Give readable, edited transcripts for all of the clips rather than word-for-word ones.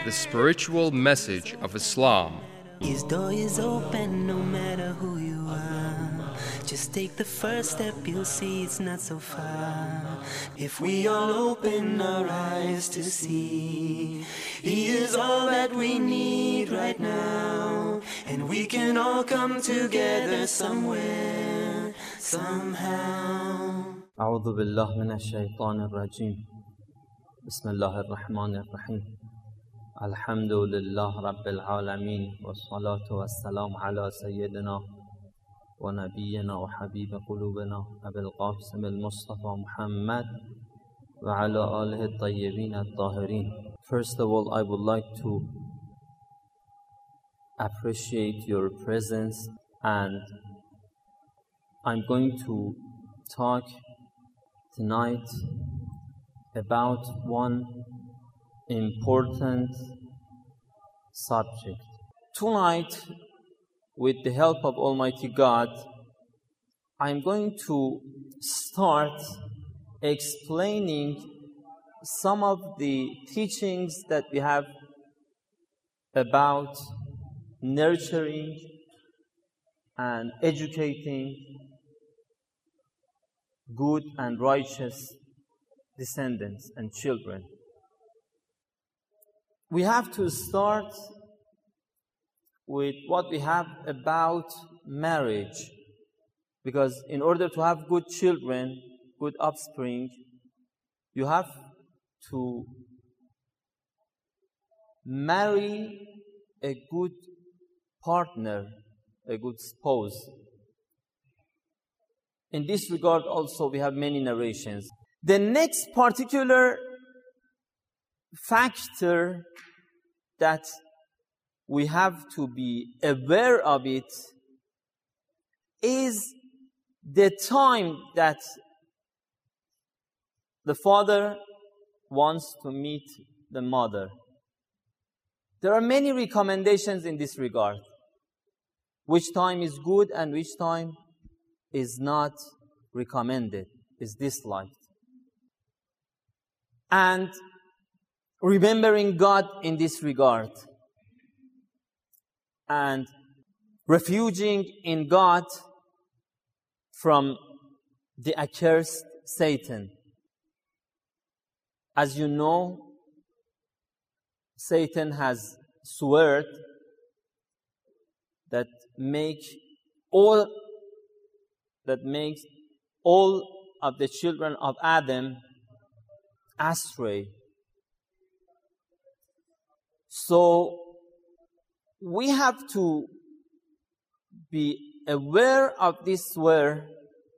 the spiritual message of Islam. His door is open no matter who you are. Just take the first step, you'll see it's not so far. If we all open our eyes to see, He is all that we need right now. And we can all come together somewhere, somehow. أعوذ بالله من الشيطان الرجيم. بسم الله الرحمن الرحيم. الحمد لله رب العالمين والصلاة والسلام على سيدنا ونبينا وحبيب قلوبنا أبي القاسم المصطفى محمد وعلى آله الطيبين الطاهرين. First of all, I would like to appreciate your presence, and I'm going to talk tonight about one important subject. Tonight, with the help of Almighty God, I'm going to start explaining some of the teachings that we have about nurturing and educating good and righteous descendants and children. We have to start with what we have about marriage, because in order to have good children, good offspring, you have to marry a good partner, a good spouse. In this regard also we have many narrations. The next particular factor that we have to be aware of it is the time that the father wants to meet the mother. There are many recommendations in this regard. Which time is good and which time is not recommended, is disliked. And remembering God in this regard, and refuging in God from the accursed Satan. As you know, Satan has sworn that makes all of the children of Adam astray. So we have to be aware of this swear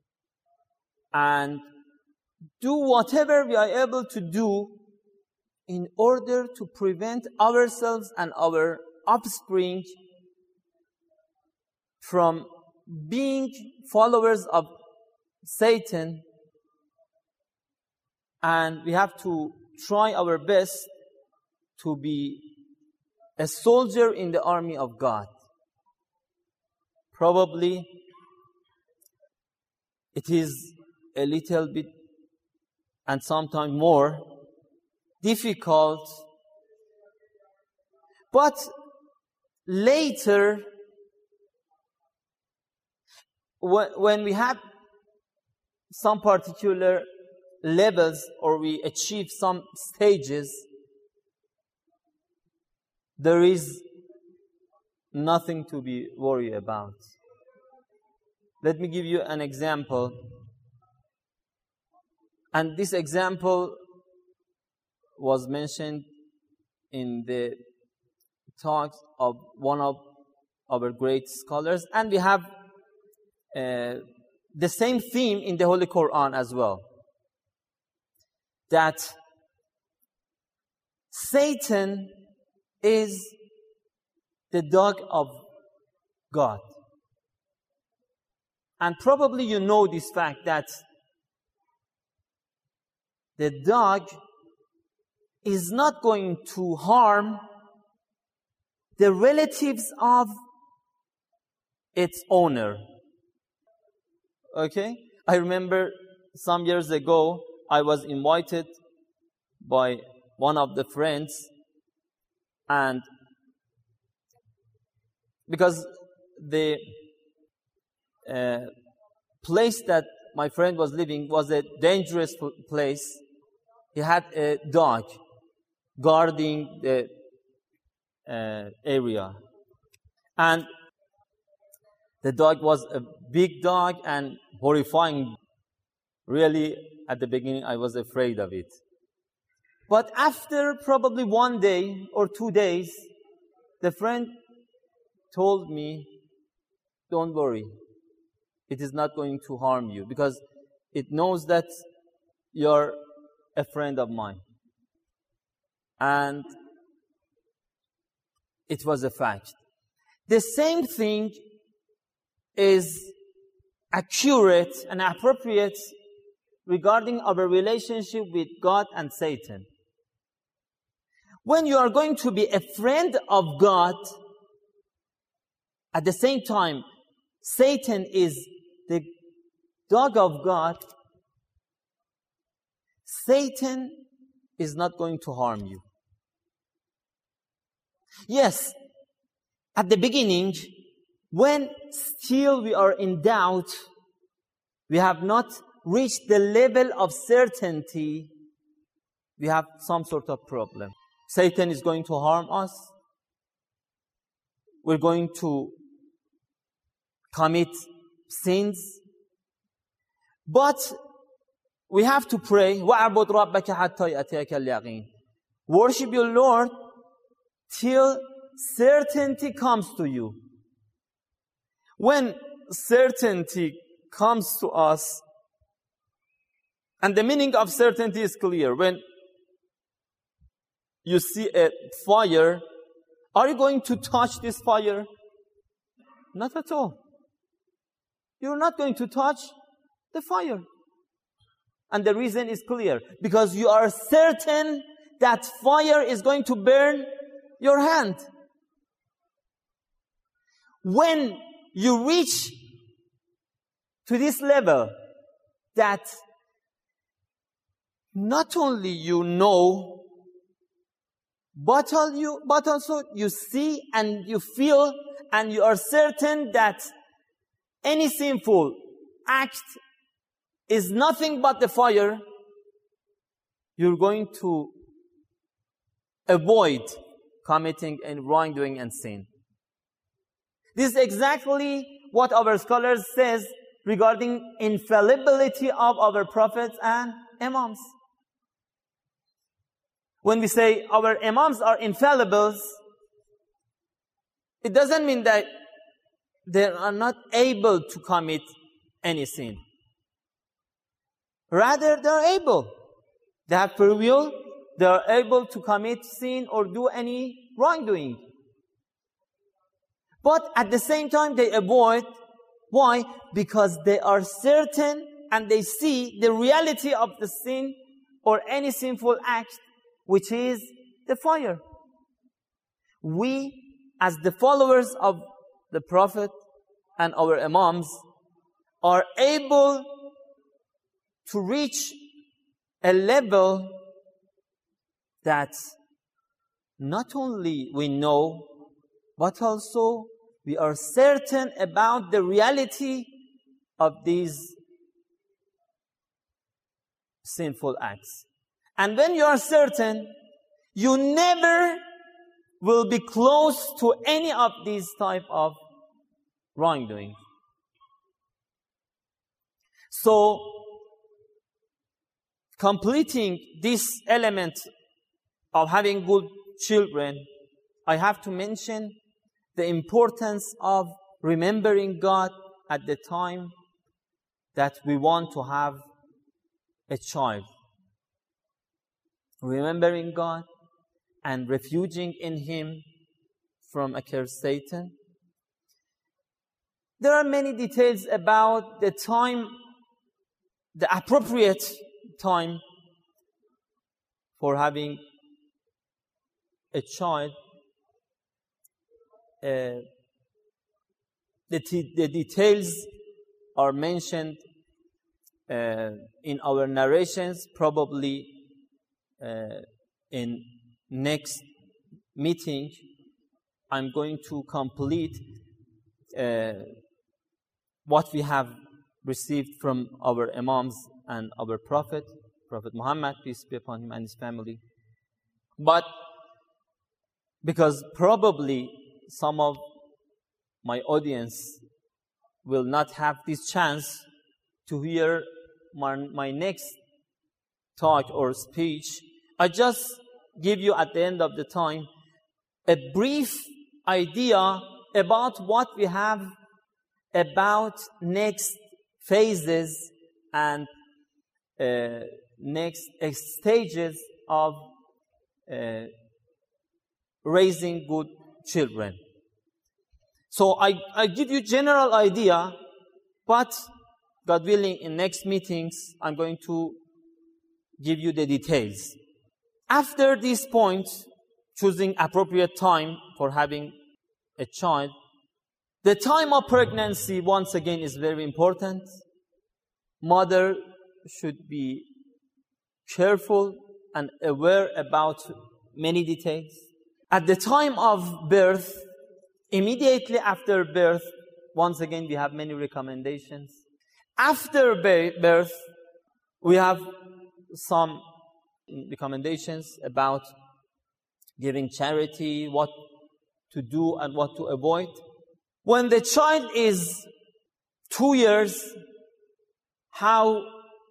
and do whatever we are able to do in order to prevent ourselves and our offspring from being followers of Satan, and we have to try our best to be a soldier in the army of God. Probably it is a little bit and sometimes more difficult, but later when we have some particular levels or we achieve some stages, there is nothing to be worried about. Let me give you an example. And this example was mentioned in the talks of one of our great scholars. And we have the same theme in the Holy Quran as well. That Satan is the dog of God. And probably you know this fact that the dog is not going to harm the relatives of its owner. Okay? I remember some years ago, I was invited by one of the friends And because the place that my friend was living was a dangerous place, he had a dog guarding the area. And the dog was a big dog and horrifying. Really, at the beginning, I was afraid of it. But after probably 1 day or 2 days, the friend told me, don't worry, it is not going to harm you because it knows that you're a friend of mine. And it was a fact. The same thing is accurate and appropriate regarding our relationship with God and Satan. When you are going to be a friend of God, at the same time, Satan is the dog of God, Satan is not going to harm you. Yes, at the beginning, when still we are in doubt, we have not reached the level of certainty, we have some sort of problem. Satan is going to harm us. We're going to commit sins. But we have to pray. وَاعْبُدْ رَبَّكَ حَتَّى يَأْتِيَكَ الْيَقِينُ. Worship your Lord till certainty comes to you. When certainty comes to us, and the meaning of certainty is clear. When you see a fire, are you going to touch this fire? Not at all. You're not going to touch the fire. And the reason is clear. Because you are certain that fire is going to burn your hand. When you reach to this level that not only you know, but also you see and you feel and you are certain that any sinful act is nothing but the fire, you're going to avoid committing and wrongdoing and sin. This is exactly what our scholars says regarding infallibility of our prophets and imams. When we say our imams are infallibles, it doesn't mean that they are not able to commit any sin. Rather, they are able. They have free will. They are able to commit sin or do any wrongdoing. But at the same time, they avoid. Why? Because they are certain and they see the reality of the sin or any sinful act, which is the fire. We, as the followers of the Prophet and our imams, are able to reach a level that not only we know, but also we are certain about the reality of these sinful acts. And when you are certain, you never will be close to any of these type of wrongdoing. So, completing this element of having good children, I have to mention the importance of remembering God at the time that we want to have a child. Remembering God and refuging in Him from accursed Satan. There are many details about the time, the appropriate time for having a child. The details are mentioned in our narrations, probably in next meeting, I'm going to complete what we have received from our Imams and our Prophet Muhammad, peace be upon him, and his family. But because probably some of my audience will not have this chance to hear my next talk or speech, I just give you at the end of the time a brief idea about what we have about next phases and next stages of raising good children. So I give you general idea, but God willing, in next meetings, I'm going to give you the details. After this point, choosing appropriate time for having a child, the time of pregnancy, once again, is very important. Mother should be careful and aware about many details. At the time of birth, immediately after birth, once again, we have many recommendations. After birth, we have some recommendations about giving charity, what to do and what to avoid. When the child is 2 years, how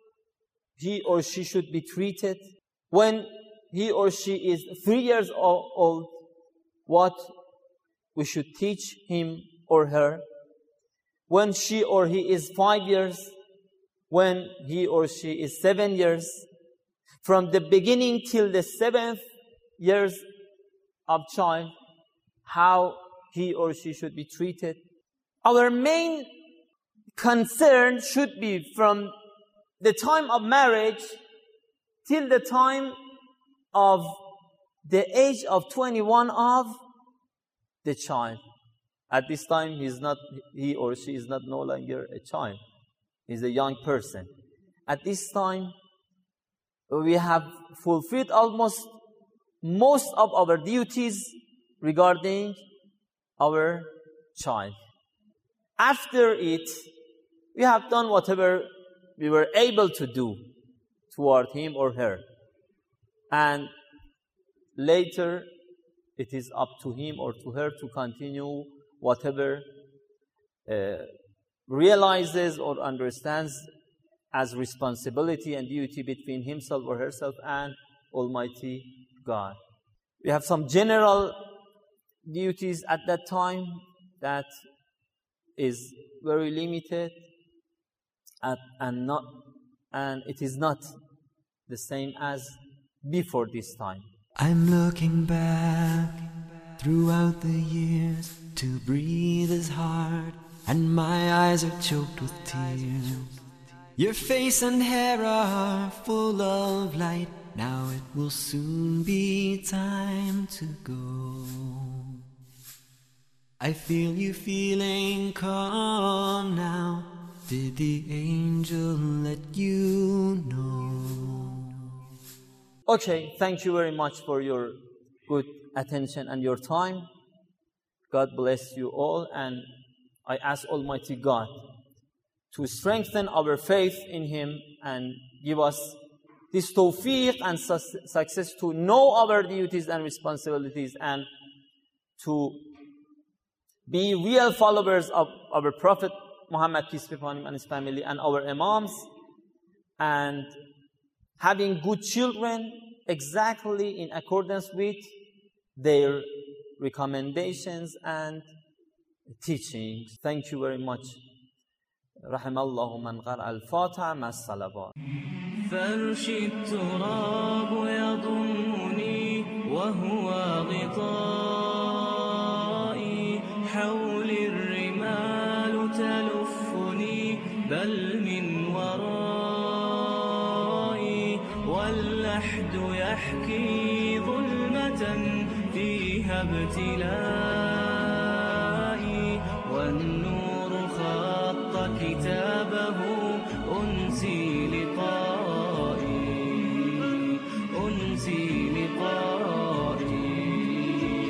he or she should be treated. When he or she is 3 years old, what we should teach him or her. When she or he is 5 years, when he or she is 7 years, from the beginning till the 7th years of child, how he or she should be treated. Our main concern should be from the time of marriage till the time of the age of 21 of the child. At this time, he or she is not no longer a child. He's a young person. At this time, we have fulfilled almost most of our duties regarding our child. After it, we have done whatever we were able to do toward him or her. And later, it is up to him or to her to continue whatever realizes or understands as responsibility and duty between himself or herself and Almighty God. We have some general duties at that time that is very limited and it is not the same as before this time. I'm looking back throughout the years. To breathe is hard and my eyes are choked with tears. Your face and hair are full of light. Now it will soon be time to go. I feel you feeling calm now. Did the angel let you know? Okay, thank you very much for your good attention and your time. God bless you all, and I ask Almighty God to strengthen our faith in Him and give us this tawfiq and success to know our duties and responsibilities and to be real followers of our Prophet Muhammad, peace be upon him, and his family, and our Imams, and having good children exactly in accordance with their recommendations and teachings. Thank you very much. رحم الله من قرأ الفاتحة مع الصلوات. فرش التراب يضمني وهو غطائي حولي الرمال تلفني بل من ورائي واللحد يحكي ظلمة فيها ابتلائي والنور خط كتابه أنسي لقائي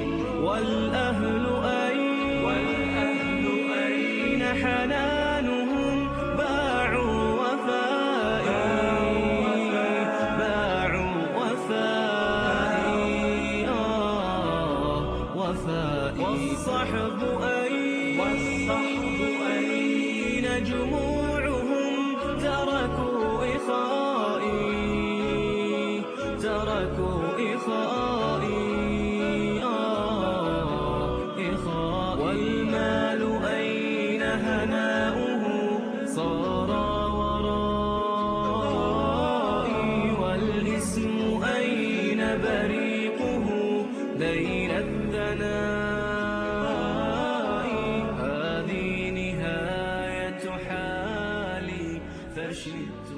والرخاء. والمال أين هناؤه صار ورائي، والاسم أين بريقه بين الثناء. هذه نهاية حالي فشئت